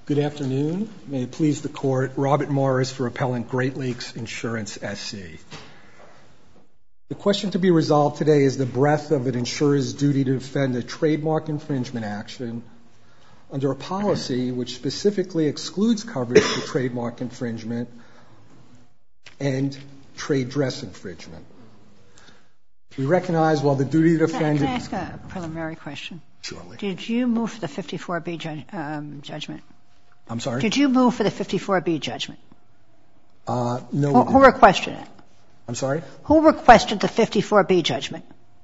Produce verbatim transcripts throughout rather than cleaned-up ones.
Good afternoon. May it please the Court, Robert Morris for Appellant Great Lakes Insurance S C. The question to be resolved today is the breadth of an insurer's duty to defend a trademark infringement action under a policy which specifically excludes coverage for trademark infringement and trade dress infringement. We recognize while the duty to defend... Can I ask a preliminary question? Surely. Did you move for the fifty-four B ju- um, judgment? I'm sorry? Did you move for the fifty-four B judgment? Uh, no. Who, who requested it? I'm sorry? Who requested the fifty-four B judgment?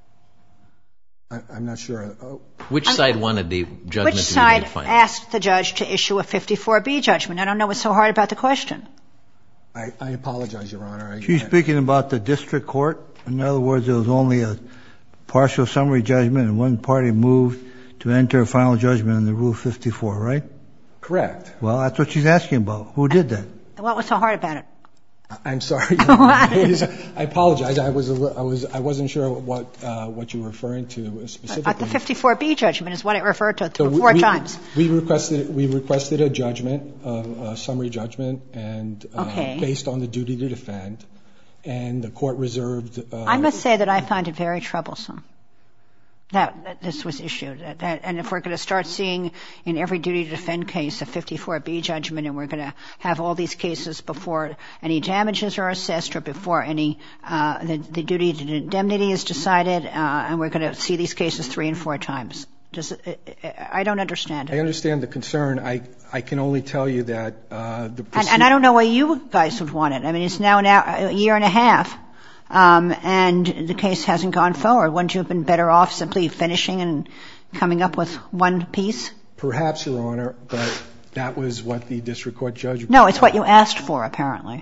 I, I'm not sure. Oh. Which I'm, side wanted the judgment to be Which made side final? asked the judge to issue a fifty-four B judgment? I don't know what's so hard about the question. I, I apologize, Your Honor. I, She's I, speaking about the district court. In other words, there was only a partial summary judgment and one party moved to enter a final judgment under Rule fifty-four, right? Correct. Well, that's what she's asking about. Who did that? What was so hard about it? I'm sorry. I apologize. I was a, I was I wasn't sure what uh, what you were referring to specifically. Uh, the fifty-four B judgment is what it referred to so four we, times. We requested we requested a judgment, uh, a summary judgment, and uh, okay. based on the duty to defend, and the court reserved. Uh, I must say that I find it very troublesome that, that this was issued. That, that, and if we're going to start seeing in every duty to defend case a fifty-four B judgment, and we're going to have all these cases before any damages are assessed or before any uh, the, the duty to indemnity is decided, uh, and we're going to see these cases three and four times. Does it, I don't understand it. I understand the concern. I I can only tell you that uh, the and, and I don't know why you guys would want it. I mean, it's now an hour, a year and a half. Um, and the case hasn't gone forward. Wouldn't you have been better off simply finishing and coming up with one piece? Perhaps, Your Honor, but that was what the district court judge. No, it's what you asked for, apparently.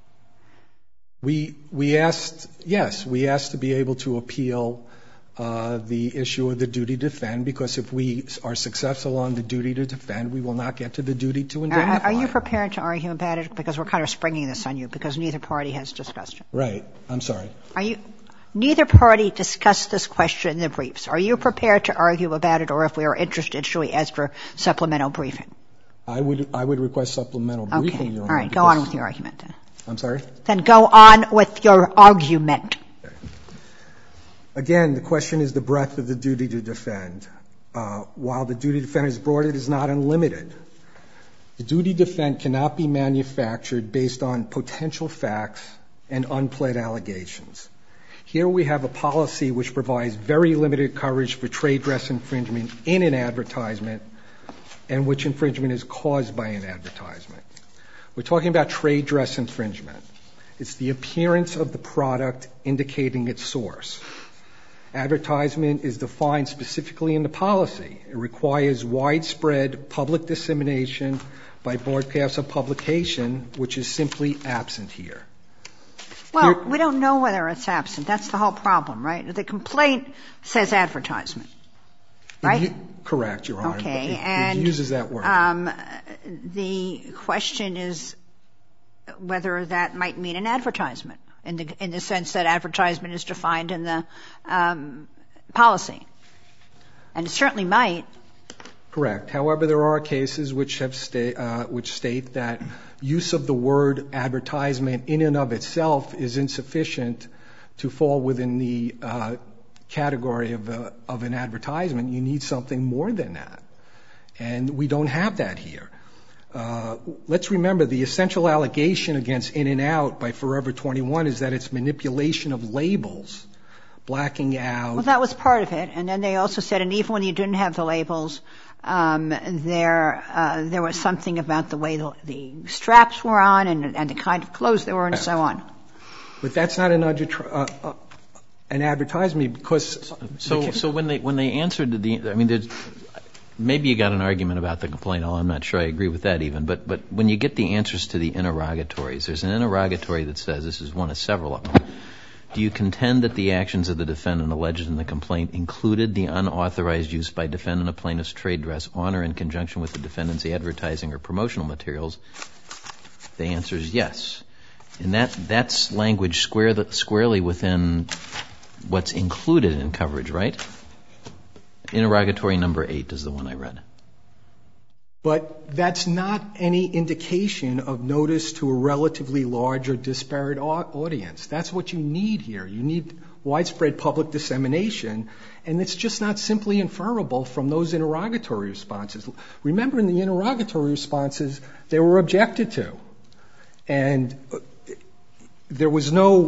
We we asked, yes, we asked to be able to appeal uh, the issue of the duty to defend, because if we are successful on the duty to defend, we will not get to the duty to indemnify. Are, are you prepared to argue about it? Because we're kind of springing this on you, because neither party has discussed it. Right. I'm sorry. Are you? Neither party discussed this question in the briefs. Are you prepared to argue about it, or if we are interested, should we ask for supplemental briefing? I would I would request supplemental briefing, okay. Your All Honor. right. Go on with your argument, then. I'm sorry? Then go on with your argument. Again, the question is the breadth of the duty to defend. Uh, while the duty to defend is broad, it is not unlimited. The duty to defend cannot be manufactured based on potential facts and unpled allegations. Here we have a policy which provides very limited coverage for trade dress infringement in an advertisement, and which infringement is caused by an advertisement. We're talking about trade dress infringement. It's the appearance of the product indicating its source. Advertisement is defined specifically in the policy. It requires widespread public dissemination by broadcast of publication, which is simply absent here. Well, here, we don't know whether it's absent. That's the whole problem, right? The complaint says advertisement, right? You, correct, Your Honor. Okay, it, and it uses that word. Um, the question is whether that might mean an advertisement, in the in the sense that advertisement is defined in the um, policy, and it certainly might. Correct. However, there are cases which have sta- uh, which state that use of the word advertisement in and of itself is insufficient to fall within the uh, category of a, of an advertisement. You need something more than that, and we don't have that here. Uh, let's remember the essential allegation against In and Out by Forever twenty-one is that it's manipulation of labels, blacking out. Well, that was part of it, and then they also said, and even when you didn't have the labels, um, there uh, there was something about the way the, the straps were on and, and the kind of clothes they were and so on. But that's not an, uh, uh, an advertisement because so so, so when they when they answered the I mean there's. Maybe you got an argument about the complaint. I'm not sure I agree with that even. But but when you get the answers to the interrogatories, there's an interrogatory that says, this is one of several of them, do you contend that the actions of the defendant alleged in the complaint included the unauthorized use by defendant of plaintiff's trade dress on or in conjunction with the defendant's advertising or promotional materials? The answer is yes. And that that's language square the, squarely within what's included in coverage, right? Interrogatory number eight is the one I read. But that's not any indication of notice to a relatively large or disparate audience. That's what you need here. You need widespread public dissemination, and it's just not simply inferable from those interrogatory responses. Remember, in the interrogatory responses, they were objected to, and there was no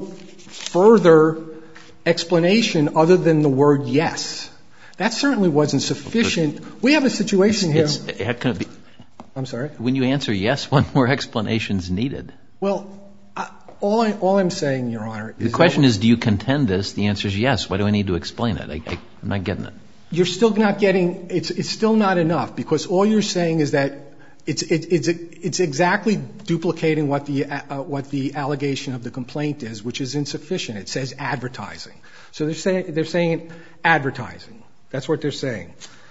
further explanation other than the word yes. That certainly wasn't sufficient. We have a situation here. It's, it's, can it be, I'm sorry? When you answer yes, one more explanation is needed. Well, I, all, I, all I'm saying, Your Honor, is... The question is, do you contend this? The answer is yes. Why do I need to explain it? I, I, I'm not getting it. You're still not getting... It's, it's still not enough, because all you're saying is that it's, it, it's, it's exactly duplicating what the, uh, what the allegation of the complaint is, which is insufficient. It says advertising. So they're saying, they're saying advertising. That's what they're saying.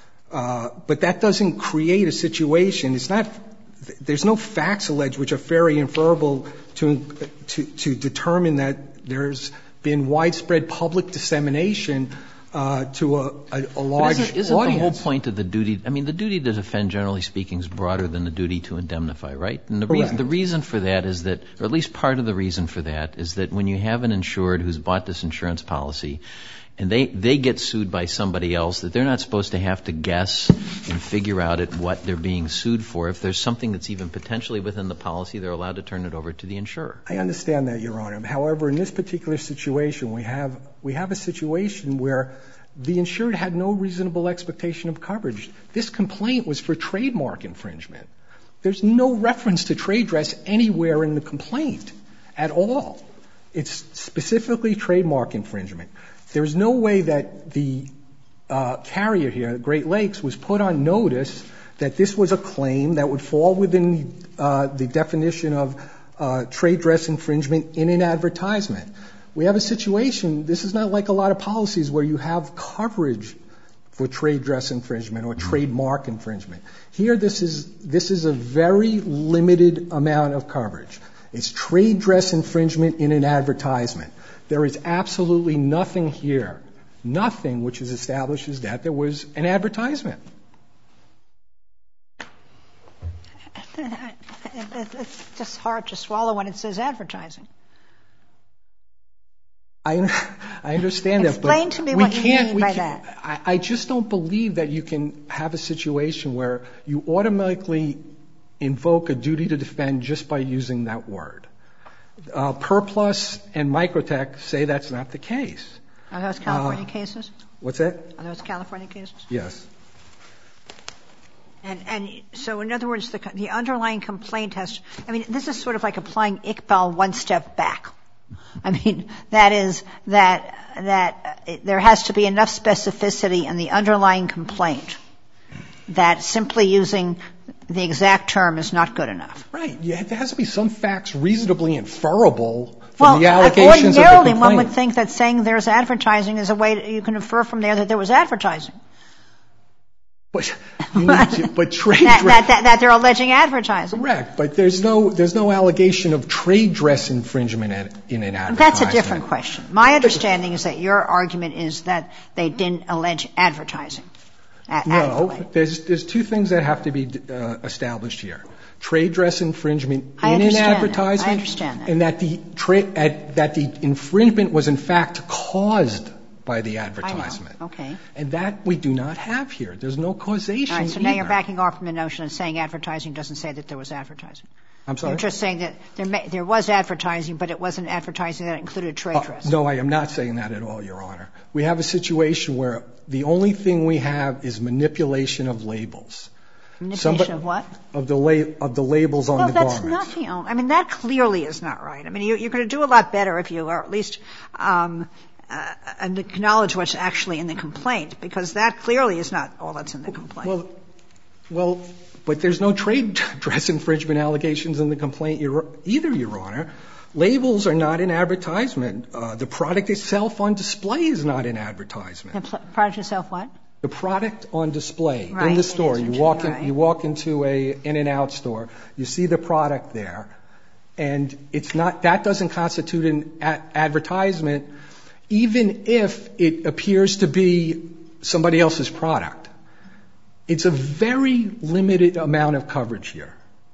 Uh, but that doesn't create a situation. It's not, there's no facts alleged which are fairly inferable to, to, to determine that there's been widespread public dissemination uh, to a, a, a large isn't, isn't audience. The whole point of the duty, I mean, the duty to defend, generally speaking, is broader than the duty to indemnify, right? And the reason, the reason for that is that, or at least part of the reason for that, is that when you have an insured who's bought this insurance policy, and they, they get sued by somebody else, that they're not supposed to have to guess and figure out at what they're being sued for. If there's something that's even potentially within the policy, they're allowed to turn it over to the insurer. I understand that, Your Honor. However, in this particular situation, we have, we have a situation where the insured had no reasonable expectation of coverage. This complaint was for trademark infringement. There's no reference to trade dress anywhere in the complaint at all. It's specifically trademark infringement. There's no way that the uh, carrier here, Great Lakes, was put on notice that this was a claim that would fall within uh, the definition of uh, trade dress infringement in an advertisement. We have a situation, this is not like a lot of policies where you have coverage for trade dress infringement or trademark infringement. Here, this is, this is a very limited amount of coverage. It's trade dress infringement in an advertisement. There is absolutely nothing here, nothing which establishes that there was an advertisement. It's just hard to swallow when it says advertising. I, I understand that, but Explain to me we what you can't, mean we by can't, that. I, I just don't believe that you can have a situation where you automatically invoke a duty to defend just by using that word. Uh, Perplus and Microtech say that's not the case. Are those California uh, cases? What's that? Are those California cases? Yes. And, and so, in other words, the, the underlying complaint has, I mean, this is sort of like applying Iqbal one step back. I mean, that is that, that there has to be enough specificity in the underlying complaint that simply using the exact term is not good enough. Right. Yeah, there has to be some facts reasonably inferable from well, the allegations of the complaint. Ordinarily, one would think that saying there's advertising is a way that you can infer from there that there was advertising. But, you need to, but trade that, dress. That, that, that they're alleging advertising. Correct. But there's no, there's no allegation of trade dress infringement in an advertisement. That's a different question. My understanding is that your argument is that they didn't allege advertising. No, there's, there's two things that have to be uh, established here. Trade dress infringement I in an understand advertisement. That. I understand that. And that the, tra- at, that the infringement was in fact caused by the advertisement. I know. Okay. And that we do not have here. There's no causation All right, so either. now you're backing off from the notion of saying advertising doesn't say that there was advertising. I'm sorry? You're just saying that there, may, there was advertising, but it wasn't advertising that included trade dress. Uh, no, I am not saying that at all, Your Honor. We have a situation where the only thing we have is manipulation of labels. Manipulation Somebody, of what? Of the, la- of the labels on well, the that's garments. not the only. I mean, that clearly is not right. I mean, you, you're going to do a lot better if you are at least um, uh, and acknowledge what's actually in the complaint, because that clearly is not all that's in the complaint. Well, well, but there's no trade dress infringement allegations in the complaint either, Your Honor. Labels are not an advertisement. Uh, the product itself on display is not an advertisement. The pl- product itself what? The product on display right, in the store. You walk in, right. you walk into a In-N-Out store. You see the product there, and it's not. That doesn't constitute an a- advertisement, even if it appears to be somebody else's product. It's a very limited amount of coverage here.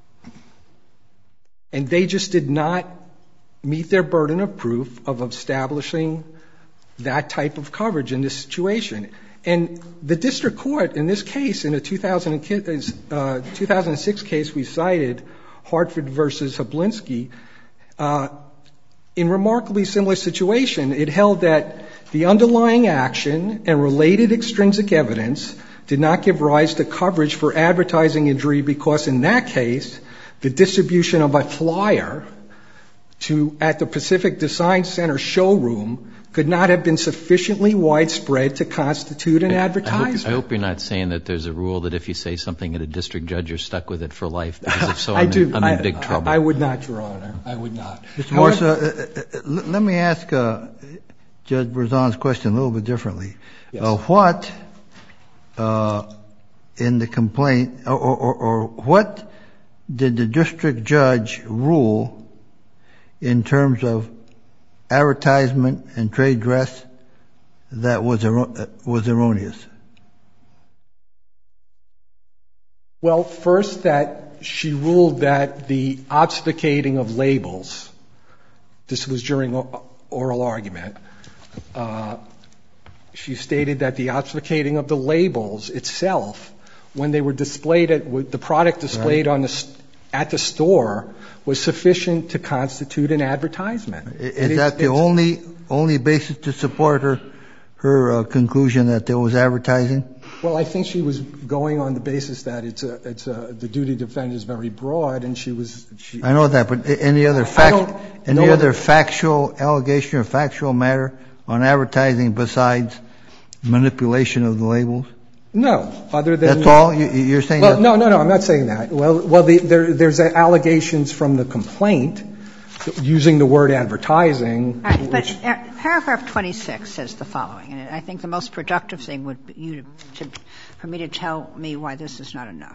And they just did not meet their burden of proof of establishing that type of coverage in this situation. And the district court in this case, in a two thousand six case we cited, Hartford versus Hablinski, uh, in remarkably similar situation, it held that the underlying action and related extrinsic evidence did not give rise to coverage for advertising injury because in that case, the distribution of a flyer to at the Pacific Design Center showroom could not have been sufficiently widespread to constitute an advertisement. I hope, I hope you're not saying that there's a rule that if you say something at a district judge, you're stuck with it for life. Because if so, I I'm, do, in, I'm I, in big trouble. I, I would not, Your Honor. I would not. Mister Morse, uh, uh, let me ask uh, Judge Berzon's question a little bit differently. Yes. Uh, what uh, in the complaint, or, or, or what did the district judge rule in terms of advertisement and trade dress that was er- was erroneous? Well, first, that she ruled that the obfuscating of labels, this was during oral argument, uh, she stated that the obfuscating of the labels itself, when they were displayed at the product displayed right. on the at the store, was sufficient to constitute an advertisement. Is that the only only basis to support her her uh, conclusion that there was advertising? Well, I think she was going on the basis that it's a it's a the duty to defend is very broad, and she was. She, I know that, but any other fact, any other, other factual allegation or factual matter on advertising besides manipulation of the labels? No, other than that's all you, you're saying. Well, that? no, no, no. I'm not saying that. Well, well, the, there, there's allegations from the complaint using the word advertising. Right, but uh, paragraph twenty-six says the following, and I think the most productive thing would be you to, to, for me to tell me why this is not enough.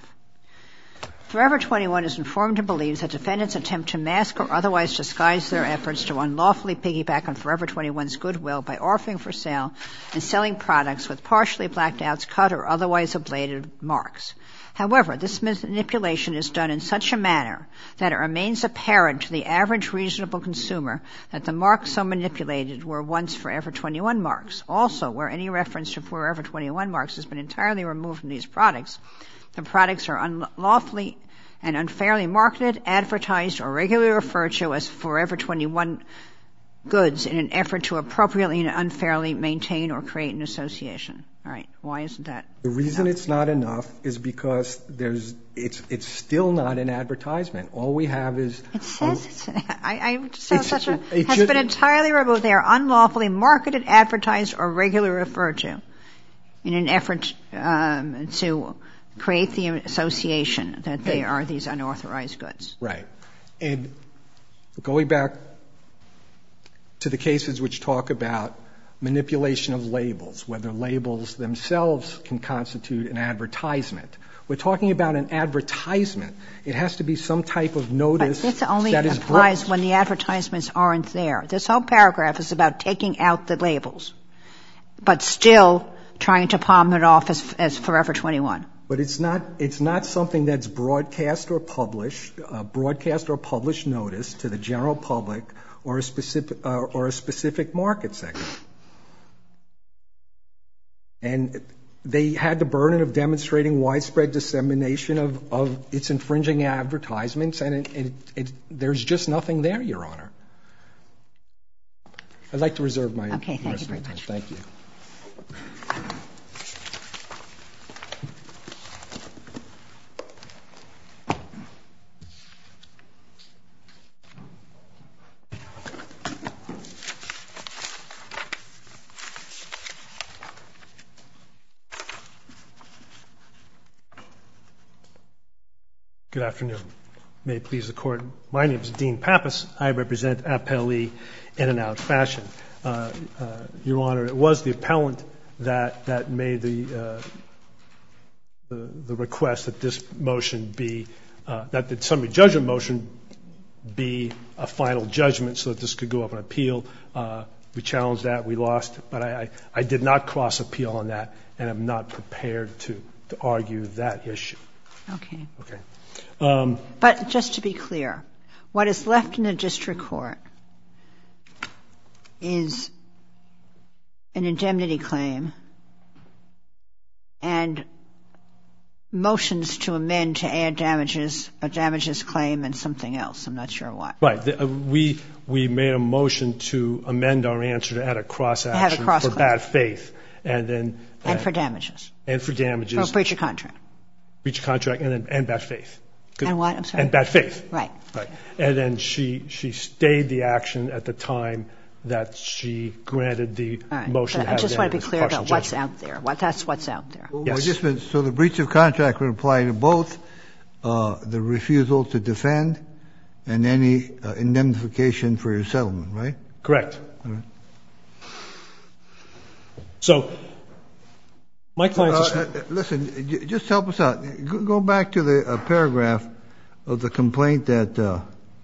Forever twenty-one is informed and believes that defendants attempt to mask or otherwise disguise their efforts to unlawfully piggyback on Forever twenty-one's goodwill by offering for sale and selling products with partially blacked out, cut, or otherwise ablated marks. However, this manipulation is done in such a manner that it remains apparent to the average reasonable consumer that the marks so manipulated were once Forever twenty-one marks. Also, where any reference to Forever twenty-one marks has been entirely removed from these products, the products are unlawfully and unfairly marketed, advertised, or regularly referred to as Forever twenty-one goods in an effort to appropriately and unfairly maintain or create an association. All right. Why isn't that The reason enough? It's not enough is because there's it's it's still not an advertisement. All we have is it says um, it's, I, I just saw it's, such a it has just, been entirely removed. They are unlawfully marketed, advertised, or regularly referred to in an effort um, to create the association that they are these unauthorized goods. Right. And going back to the cases which talk about manipulation of labels, whether labels themselves can constitute an advertisement. We're talking about an advertisement. It has to be some type of notice but this only that is applies brought. when the advertisements aren't there. This whole paragraph is about taking out the labels, but still trying to palm it off as, as Forever twenty-one. But it's not, it's not something that's broadcast or published, uh, broadcast or published notice to the general public or a specific, uh, or a specific market segment. And they had the burden of demonstrating widespread dissemination of, of its infringing advertisements, and it, it, it, there's just nothing there, Your Honor. I'd like to reserve my okay, thank you very time. much. Thank you. Good afternoon. May it please the Court. My name is Dean Pappas. I represent Appellee In and Out Fashion. Uh, uh, Your Honor, it was the appellant that that made the uh, the, the request that this motion be uh, that the summary judgment motion be a final judgment so that this could go up on appeal. Uh, we challenged that. We lost, but I, I, I did not cross appeal on that, and I'm not prepared to to argue that issue. Okay. Okay. Um, but just to be clear, what is left in the district court is an indemnity claim and motions to amend to add damages, a damages claim and something else. I'm not sure what. Right. The, uh, we we made a motion to amend our answer to add a cross action cross for claim. bad faith, and then uh, and for damages. and for damages, For breach of contract. breach of contract, and then and bad faith. And what? I'm sorry. And bad faith. Right. Right. And then she she stayed the action at the time that she granted the All right. motion. But I just want to be clear about partial what's judgment. out there. What that's what's out there. Well, Yes. just been, so the breach of contract would apply to both uh, the refusal to defend and any uh, indemnification for your settlement, right? Correct. All right. So my client's Uh, uh, listen, j- just help us out. Go, go back to the uh, paragraph of the complaint that uh,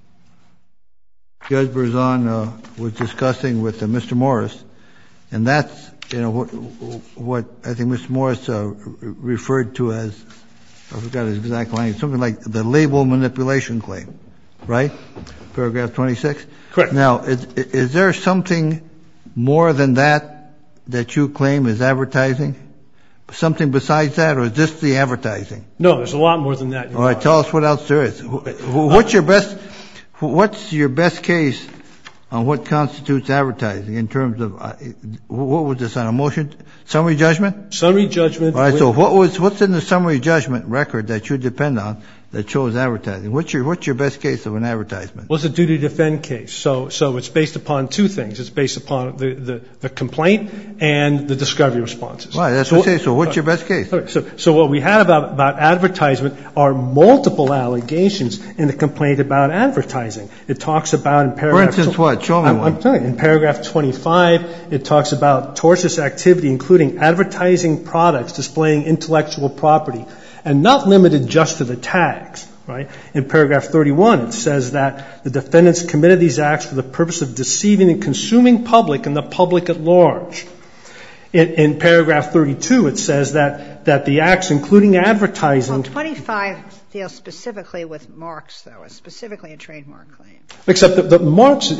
Judge Berzon uh, was discussing with uh, Mister Morris, and that's, you know, what, what I think Mister Morris uh, re- referred to as, I forgot his exact language, something like the label manipulation claim, right? Paragraph twenty-six? Correct. Now, is, is there something more than that that you claim is advertising? Something besides that, or is this the advertising? No, there's a lot more than that. Your All right, Honor. tell us what else there is. Wh- wh- What's your best, what's your best case on what constitutes advertising in terms of, uh, what was this on, a motion, summary judgment? Summary judgment. All right, with- so what was, what's in the summary judgment record that you depend on that shows advertising? What's your, what's your best case of an advertisement? was a duty to defend case. So, so it's based upon two things. It's based upon the, the, the complaint and the discovery responses. Right, that's So what I say. So what's your best case? Okay, so, so what we had about, about advertisement are multiple allegations in the complaint about advertising. It talks about in paragraph... For instance, what? Show me I'm, one. I'm telling you, in paragraph twenty-five, it talks about tortious activity, including advertising products displaying intellectual property, and not limited just to the tags. Right? In paragraph thirty-one, it says that the defendants committed these acts for the purpose of deceiving the consuming public and the public at large. In, in paragraph thirty-two, it says that, that the acts, including advertising... Well, twenty-five deals specifically with marks, though, specifically a trademark claim. Except that the marks is,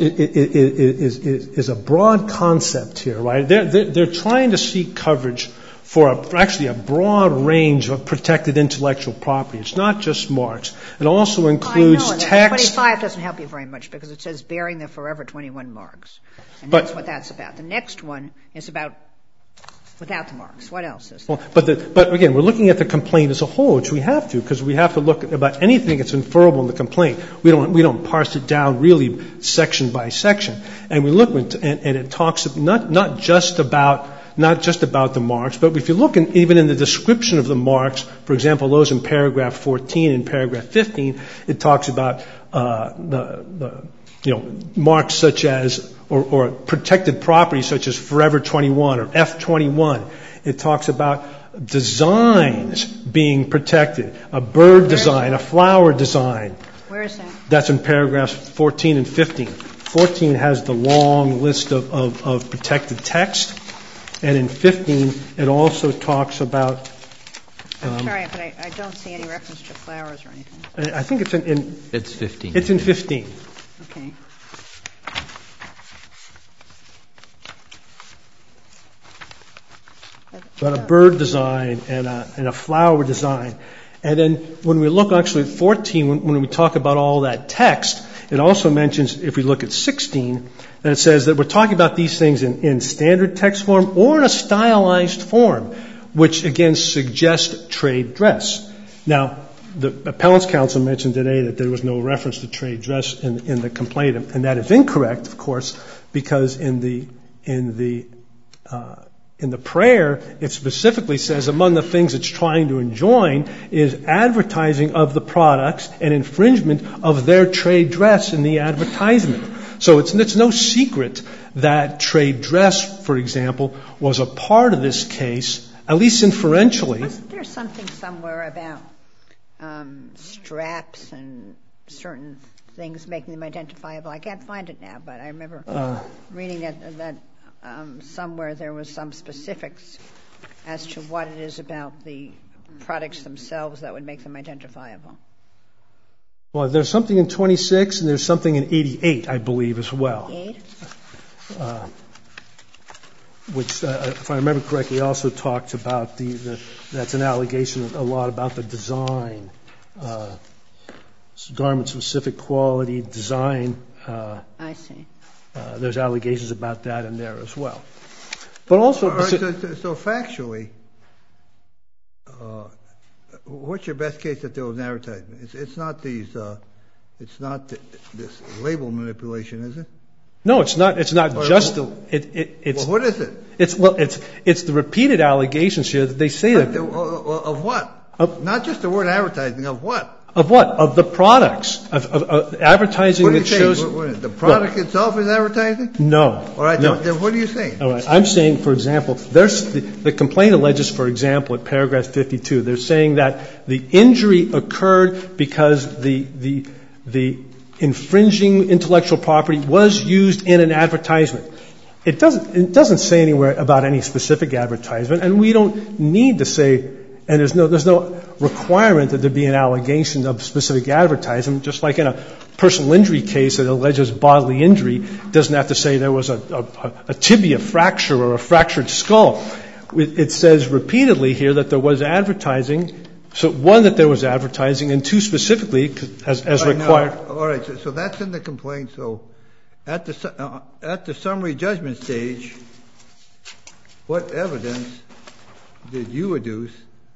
is, is, is a broad concept here, right? They're, they're, they're trying to seek coverage for a, for actually a broad range of protected intellectual property. It's not just marks. It also includes I know, text. twenty-five doesn't help you very much because it says bearing the Forever twenty-one marks. And But- that's what that's about. The next one is about without the marks. What else is there? Well, but, the, but again, we're looking at the complaint as a whole, which we have to, because we have to look at about anything that's inferable in the complaint. We don't, we don't parse it down really section by section. And we look, and, and it talks not, not just about not just about the marks, but if you look in, even in the description of the marks, for example, those in paragraph fourteen and paragraph fifteen, it talks about uh, the, the you know marks such as or, or protected property such as Forever twenty-one or F twenty-one. It talks about designs being protected, a bird design, a flower design. Where is that? That's in paragraphs fourteen and fifteen. fourteen has the long list of, of, of protected text. And in fifteen, it also talks about... I'm Um, sorry, but I, I don't see any reference to flowers or anything. I think it's in... in It's fifteen. it's in fifteen. Okay. About a bird design and a, and a flower design. And then when we look actually at fourteen, when, when we talk about all that text, it also mentions, if we look at sixteen, that it says that we're talking about these things in, in standard text form or in a stylized form, which again suggests trade dress. Now, the appellant's counsel mentioned today that there was no reference to trade dress in, in the complaint, and that is incorrect, of course, because in the in the uh, in the prayer, it specifically says among the things it's trying to enjoin is advertising of the products and infringement of their trade dress in the advertisement. So it's, it's no secret that trade dress, for example, was a part of this case, at least inferentially. Wasn't there something somewhere about um, straps and certain things making them identifiable? I can't find it now, but I remember Uh, reading that, that um, somewhere there was some specifics as to what it is about the products themselves that would make them identifiable? Well, there's something in twenty-six and there's something in eighty-eight, I believe, as well. Eight? Uh, which, uh, if I remember correctly, also talked about the, the that's an allegation a lot about the design, uh, garment-specific quality, design. Uh, I see. Uh, there's allegations about that in there as well. But also... All right, so, so, so factually, uh, what's your best case that there was an advertisement? It's, it's not these, uh, it's not th- this label manipulation, is it? No, it's not. It's not or, just well, the. It, it, it's. Well, what is it? It's well. It's it's the repeated allegations here that they say that. The, of what? Of, not just the word advertising. Of what? Of what? Of the products of, of, of advertising what are that you shows. What, what, the product well, itself is advertising? No. All right. No. Then what are you saying? All right. I'm saying, for example, there's the, the complaint alleges, for example, at paragraph fifty-two, they're saying that the injury occurred because the the the infringing intellectual property was used in an advertisement. It doesn't, it doesn't say anywhere about any specific advertisement, and we don't need to say, and there's no, there's no requirement that there be an allegation of specific advertisement, just like in a personal injury case that alleges bodily injury, doesn't have to say there was a, a, a tibia fracture or a fractured skull. It, it says repeatedly here that there was advertising. So one, that there was advertising, and two, specifically, as, as right, required. No. All right, so, so that's in the complaint. So at the uh, at the summary judgment stage, what evidence did you adduce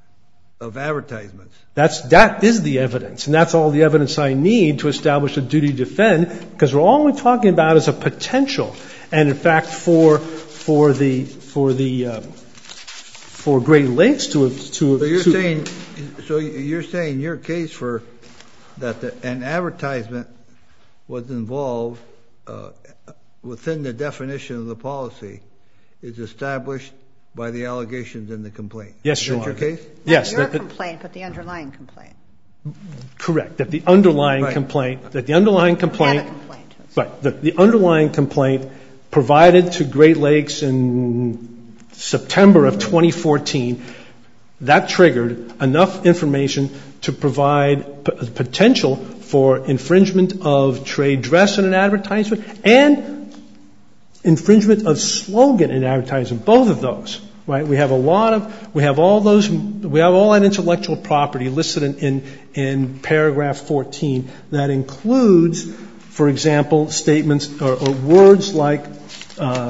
of advertisements? That's that is the evidence, and that's all the evidence I need to establish a duty to defend, because we're all we're talking about is a potential, and in fact, for for the for the uh, for Great Lakes to have to. So you're to, saying. So you're saying your case for that the, an advertisement was involved uh, within the definition of the policy is established by the allegations in the complaint. Yes, is Your that Honor. your case? Yes. Not your that, complaint, but the underlying complaint. Correct. That the underlying right. complaint, that the underlying complaint, Have a complaint. right. The, the underlying complaint provided to Great Lakes in September of twenty fourteen. That triggered enough information to provide p- potential for infringement of trade dress in an advertisement and infringement of slogan in advertisement. Both of those, right? We have a lot of, we have all those, we have all that intellectual property listed in, in, in paragraph fourteen that includes, for example, statements or, or words like, uh,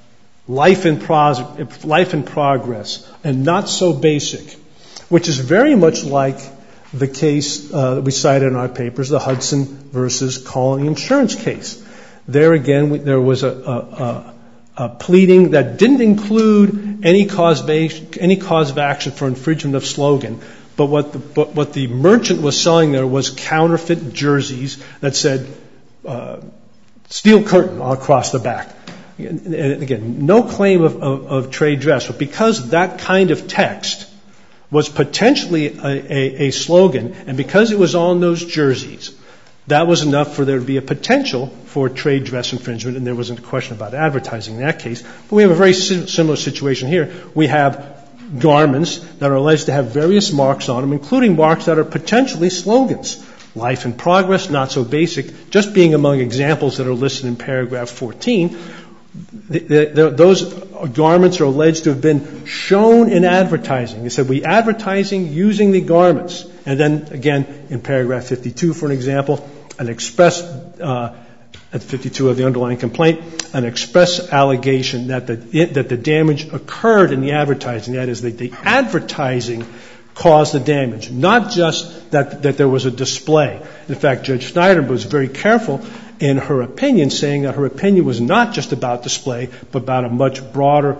life in pros- life in progress, and not so basic, which is very much like the case uh, that we cited in our papers, the Hudson versus Colony Insurance case. There again, we, there was a, a, a, a pleading that didn't include any cause of, any cause of action for infringement of slogan, but what the, but what the merchant was selling there was counterfeit jerseys that said uh, steel curtain all across the back. And again, no claim of, of, of trade dress, but because that kind of text was potentially a, a, a slogan, and because it was on those jerseys, that was enough for there to be a potential for trade dress infringement, and there wasn't a question about advertising in that case. But we have a very similar situation here. We have garments that are alleged to have various marks on them, including marks that are potentially slogans. Life in progress, not so basic, just being among examples that are listed in paragraph fourteen. The, the, those garments are alleged to have been shown in advertising. They said, we advertising using the garments. And then, again, in paragraph fifty-two, for an example, an express, uh, at fifty-two of the underlying complaint, an express allegation that the, that the damage occurred in the advertising. That is, that the advertising caused the damage, not just that, that there was a display. In fact, Judge Snyder was very careful in her opinion, saying that her opinion was not just about display, but about a much broader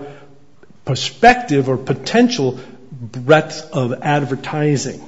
perspective or potential breadth of advertising.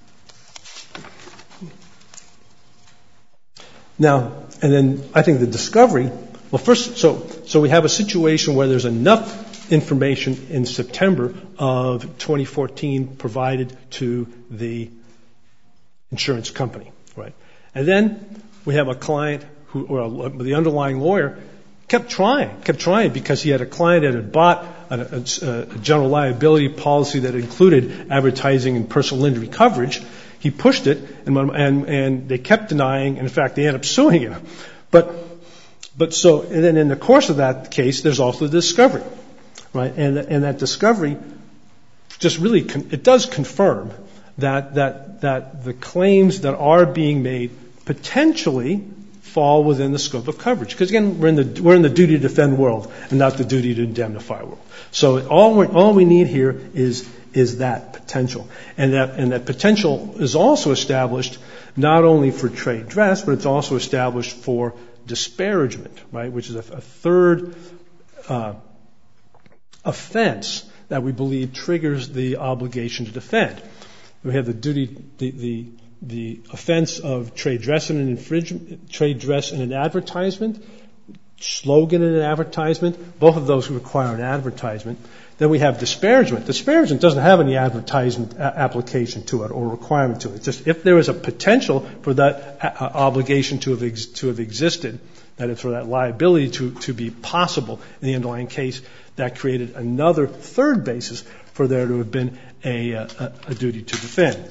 Now, and then I think the discovery, well, first, so, so we have a situation where there's enough information in September of twenty fourteen provided to the insurance company, right? And then we have a client who, or a, the underlying lawyer kept trying, kept trying because he had a client that had bought a, a, a general liability policy that included advertising and personal injury coverage. He pushed it, and, and, and they kept denying, and in fact, they ended up suing him. But, but so, and then in the course of that case, there's also the discovery, right? And, and that discovery just really, it does confirm that, that, that the claims that are being made potentially fall within the scope of coverage. Because again, we're in the, we're in the duty to defend world and not the duty to indemnify world. So all we all we need here is, is that potential. And that, and that potential is also established not only for trade dress, but it's also established for disparagement, right? Which is a, a third, uh, offense that we believe triggers the obligation to defend. We have the duty, the, the, the offense of trade dress and an infringement, trade dress and an advertisement, slogan and an advertisement. Both of those require an advertisement. Then we have disparagement. Disparagement doesn't have any advertisement a- application to it or requirement to it. It's just if there is a potential for that a- obligation to have ex- to have existed, that is for that liability to, to be possible in the underlying case, that created another third basis for there to have been a, a, a duty to defend.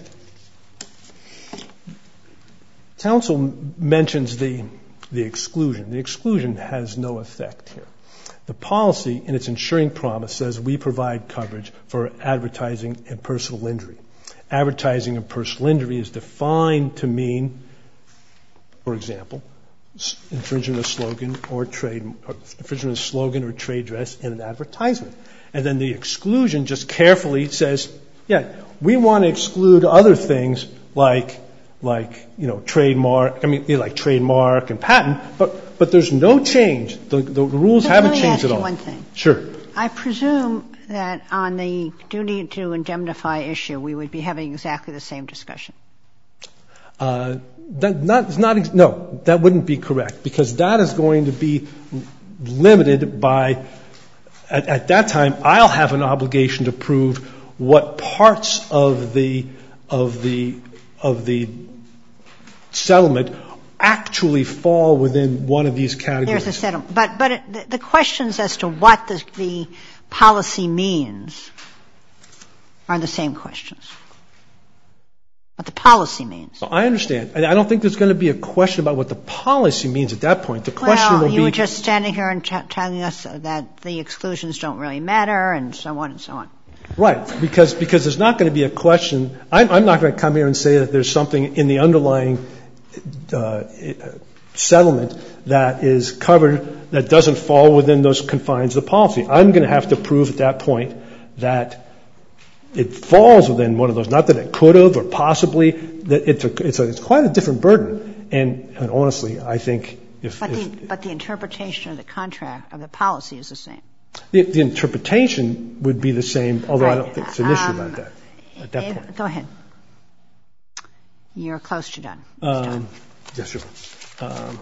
Counsel mentions the, the exclusion. The exclusion has no effect here. The policy in its insuring promise says we provide coverage for advertising and personal injury. Advertising and personal injury is defined to mean, for example, infringement of slogan or trade, or infringement of slogan or trade dress in an advertisement. And then the exclusion just carefully says, yeah, we want to exclude other things like, like, you know, trademark, I mean, like trademark and patent, but, but there's no change. The, the rules Let haven't me changed ask at all. you one thing. Sure. I presume that on the duty to indemnify issue, we would be having exactly the same discussion. Uh, that not, not, no, that wouldn't be correct, because that is going to be limited by, at, at that time, I'll have an obligation to prove what parts of the, of the, of the settlement actually fall within one of these categories. There's a settlement. But, but it, the, the questions as to what the, the policy means are the same questions. What the policy means. So I understand. I don't think there's going to be a question about what the policy means at that point. The question well, will be... you were just standing here and t- telling us that the exclusions don't really matter and so on and so on. Right, because because there's not going to be a question. I'm, I'm not going to come here and say that there's something in the underlying uh, settlement that is covered that doesn't fall within those confines of the policy. I'm going to have to prove at that point that it falls within one of those. Not that it could have or possibly. That it's a, it's a, it's quite a different burden. And, and honestly, I think if but, if, the, but the interpretation of the contract of the policy is the same. The, the interpretation would be the same, although right. I don't think it's an issue um, about that at that if, point. Go ahead. You're close to done. Um, yes, sure. Um,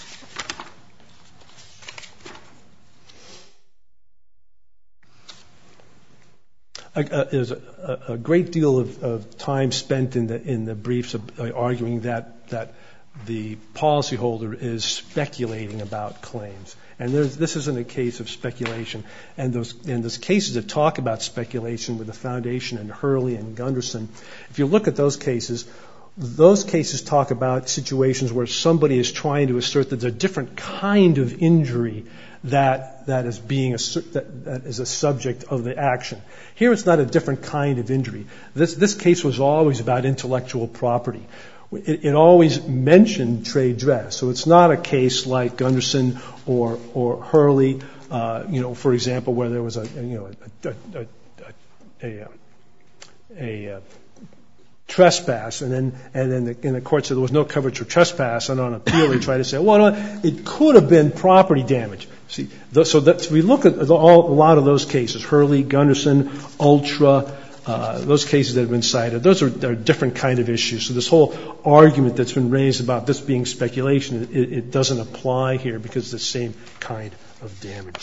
Uh, there's a, a great deal of, of time spent in the in the briefs of, uh, arguing that that the policyholder is speculating about claims, and there's, this isn't a case of speculation. And those and those cases that talk about speculation with the Foundation and Hurley and Gunderson, if you look at those cases, those cases talk about situations where somebody is trying to assert that there's a different kind of injury that that is being assert, that, that is a subject of the action. Here it's not a different kind of injury. This this case was always about intellectual property. It, it always mentioned trade dress, so it's not a case like Gunderson or or Hurley, uh, you know, for example, where there was a you know a a, a, a, a, a trespass, and then and then the, and the court said there was no coverage for trespass, and on appeal they tried to say, well, no, it could have been property damage. See, th- so that, so we look at all, a lot of those cases, Hurley, Gunderson, Ultra, uh, those cases that have been cited. Those are, are different kind of issues. So this whole argument that's been raised about this being speculation, it, it doesn't apply here because it's the same kind of damage.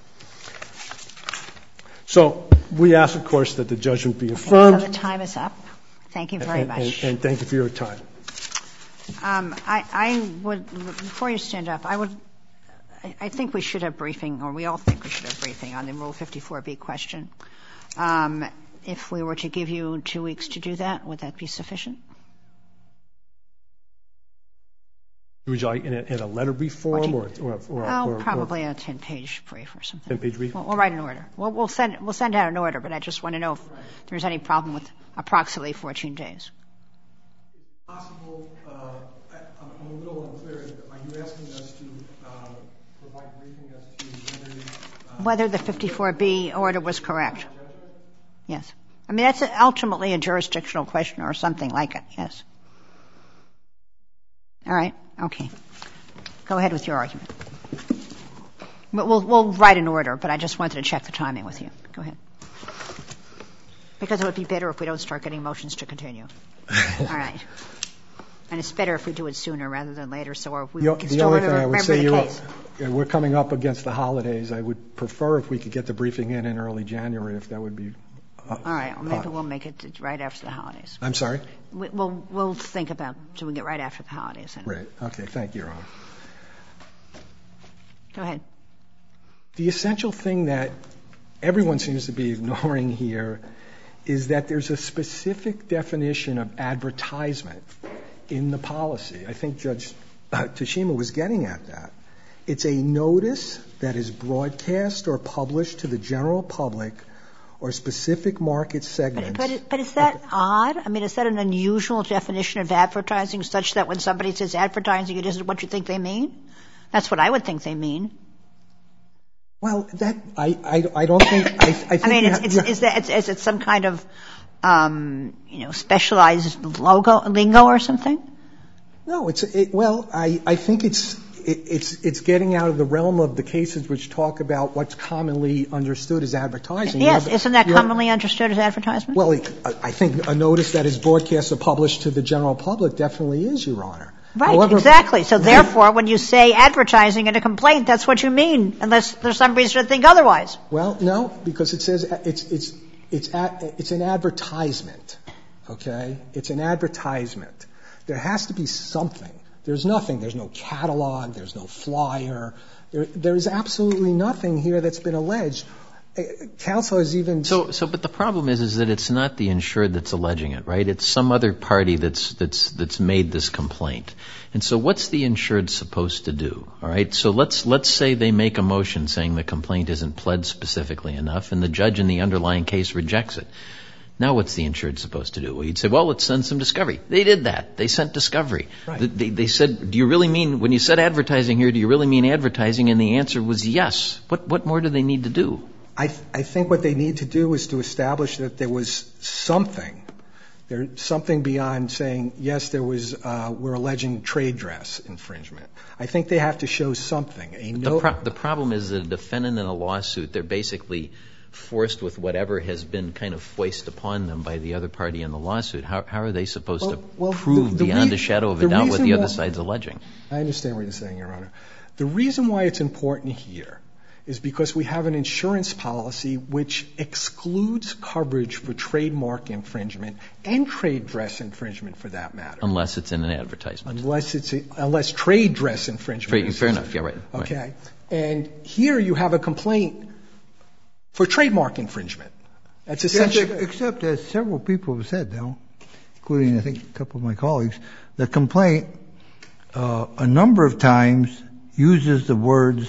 So we ask, of course, that the judgment be affirmed. So the time is up. Thank you very and, much. And, and thank you for your time. Um, I, I would, before you stand up, I would I think we should have briefing, or we all think we should have briefing on the Rule fifty-four B question. Um, if we were to give you two weeks to do that, would that be sufficient? Would you like in a, in a letter brief form or, or, or, oh, or probably or, a ten-page brief or something. ten-page brief? We'll, we'll write an order. We'll, we'll send we'll send out an order, but I just want to know if there's any problem with approximately fourteen days. Possible. Uh, I, I'm a little unclear. Are you asking us to uh, provide briefing as to whether uh, whether the fifty-four B order was correct? Yes. I mean, that's ultimately a jurisdictional question or something like it. Yes. All right. Okay. Go ahead with your argument. We'll, we'll, we'll write an order, but I just wanted to check the timing with you. Go ahead. Because it would be better if we don't start getting motions to continue. All right. And it's better if we do it sooner rather than later, so we the, can the still only remember, thing I would remember say the you're, case. Uh, we're coming up against the holidays. I would prefer if we could get the briefing in in early January, if that would be. Uh, All right. Well, maybe uh, we'll make it right after the holidays. I'm sorry? We, we'll, we'll think about doing it right after the holidays. Then. Right. Okay. Thank you, Your Honor. Go ahead. The essential thing that everyone seems to be ignoring here is that there's a specific definition of advertisement in the policy. I think Judge Tashima was getting at that. It's a notice that is broadcast or published to the general public or specific market segments. But, but, but is that okay. odd? I mean, is that an unusual definition of advertising such that when somebody says advertising, it isn't what you think they mean? That's what I would think they mean. Well, that I, I, I don't think I, I think I mean, it's, have, it's, is, that, it's, is it some kind of um, you know specialized logo lingo or something? No, it's it, well, I, I think it's it, it's it's getting out of the realm of the cases which talk about what's commonly understood as advertising. Yes, have, isn't that commonly have, understood as advertisement? Well, it, I think a notice that is broadcast or published to the general public definitely is, Your Honor. Right, However, exactly. So therefore, when you say advertising in a complaint, that's what you mean, unless there's some reason to think otherwise. Well, no, because it says it's it's it's it's an advertisement. Okay, it's an advertisement. There has to be something. There's nothing. There's no catalog. There's no flyer. There, there's absolutely nothing here that's been alleged. Counsel has even so so. But the problem is, is that it's not the insured that's alleging it, right? It's some other party that's that's that's made this complaint. And so, what's the insured supposed to do? All right. So let's let's say they make a motion saying the complaint isn't pled specifically enough, and the judge in the underlying case rejects it. Now, what's the insured supposed to do? Well, you'd say, well, let's send some discovery. They did that. They sent discovery. Right. They, they said, do you really mean, when you said advertising here, do you really mean advertising? And the answer was yes. What what more do they need to do? I, th- I think what they need to do is to establish that there was something, there's something beyond saying, yes, there was, uh, we're alleging trade dress infringement. I think they have to show something. A no- the, pro- the problem is that a defendant in a lawsuit, they're basically forced with whatever has been kind of foisted upon them by the other party in the lawsuit. How, how are they supposed well, to well, prove the, the beyond re- a shadow of a doubt what the other why, side's alleging? I understand what you're saying, Your Honor. The reason why it's important here is because we have an insurance policy which excludes coverage for trademark infringement and trade dress infringement, for that matter. Unless it's in an advertisement. Unless it's a, unless trade dress infringement. Trade, fair enough. Yeah, right. Okay. Right. And here you have a complaint for trademark infringement. That's essentially. Yes, except as several people have said, though, including I think a couple of my colleagues, the complaint uh, a number of times uses the words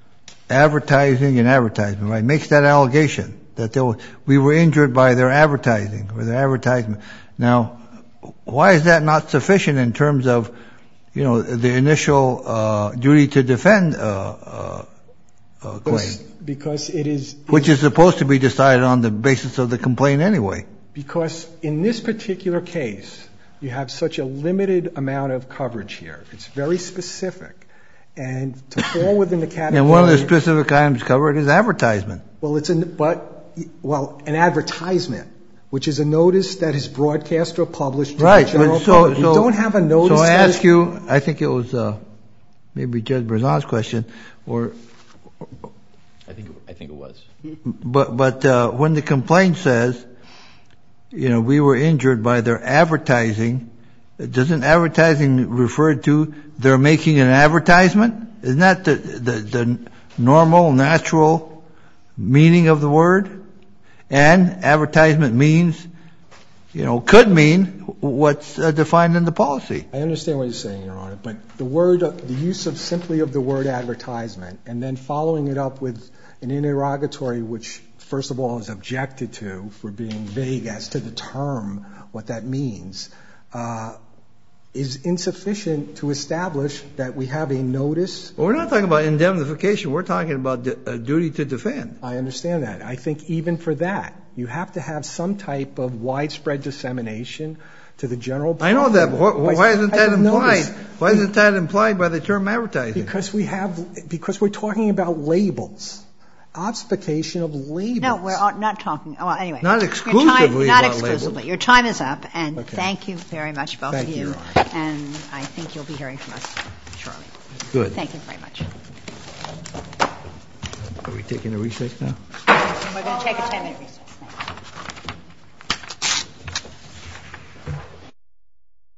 advertising and advertisement, right? Makes that allegation that they were, we were injured by their advertising or their advertisement. Now, why is that not sufficient in terms of, you know, the initial uh, duty to defend uh, uh, uh, claim? Because, because it is. Which is supposed to be decided on the basis of the complaint anyway. Because in this particular case, you have such a limited amount of coverage here. It's very specific. And to fall within the category. And one of the specific items covered is advertisement. Well, it's an, but, well, an advertisement, which is a notice that is broadcast or published to right. the general so, public. We so, don't have a notice. So I that ask is, you, I think it was uh, maybe Judge Berzon's question, or. I think, I think it was. But, but uh, when the complaint says, you know, we were injured by their advertising, doesn't advertising refer to they're making an advertisement? Isn't that the, the, the normal, natural meaning of the word? And advertisement means, you know, could mean what's uh, defined in the policy. I understand what you're saying, Your Honor, but the word, the use of simply of the word advertisement and then following it up with an interrogatory which, first of all, is objected to for being vague as to the term, what that means, uh, is insufficient to establish that we have a notice. Well, we're not talking about indemnification. We're talking about a duty to defend. I understand that. I think even for that, you have to have some type of widespread dissemination to the general public. I know that. Why, why isn't that implied? Why isn't that implied by the term advertising? Because we have, because we're talking about labels. Obfuscation of labels. No, we're not talking. Well, anyway. Not exclusively Not about exclusively. labels. Your time is up, and Okay. thank you very much, both Thank of you, you. Your Honor. And I think you'll be hearing from us shortly. Good. Thank you very much. Are we taking a recess now? We're going to take a ten-minute recess.